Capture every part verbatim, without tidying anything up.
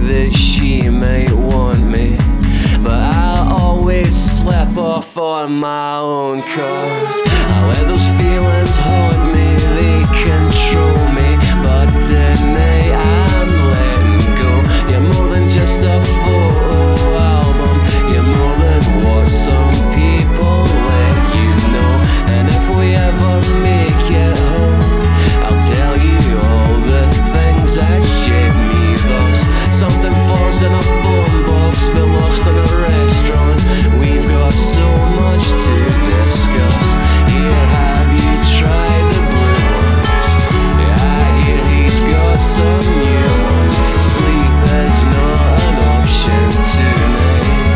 that she may want me, but I always slap off on my own cause I let those feelings haunt me, they control me, but tonight I'm letting go. You're more than just a photo album, you're more than what some people let you know. And if we ever make it home, I'll tell you all the things that shaped me thus. Something falls in a phone box, but lost in a restaurant. We've got so much to discuss. Here, have you tried the blue ones? Yeah, I hear he's got some new ones. Sleep is not an option tonight.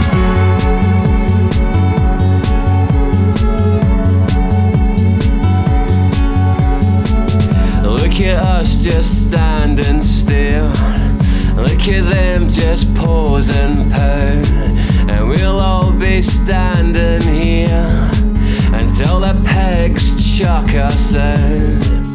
Look at us just standing still, look at them just pose and pout, and we'll all be standing here until the pigs chuck us out.